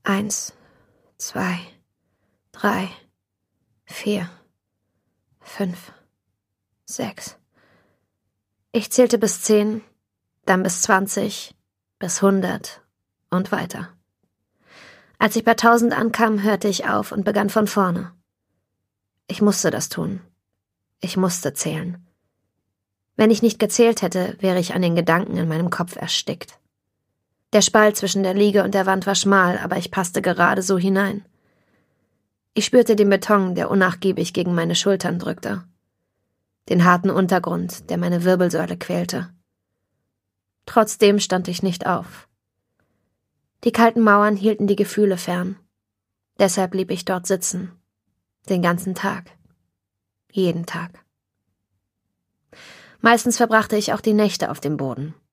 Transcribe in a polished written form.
1, 2, 3, 4, 5, 6. Ich zählte bis 10, dann bis 20, bis 100 und weiter. Als ich bei 1000 ankam, hörte ich auf und begann von vorne. Ich musste das tun. Ich musste zählen. Wenn ich nicht gezählt hätte, wäre ich an den Gedanken in meinem Kopf erstickt. Der Spalt zwischen der Liege und der Wand war schmal, aber ich passte gerade so hinein. Ich spürte den Beton, der unnachgiebig gegen meine Schultern drückte. Den harten Untergrund, der meine Wirbelsäule quälte. Trotzdem stand ich nicht auf. Die kalten Mauern hielten die Gefühle fern. Deshalb blieb ich dort sitzen. Den ganzen Tag. Jeden Tag. Meistens verbrachte ich auch die Nächte auf dem Boden.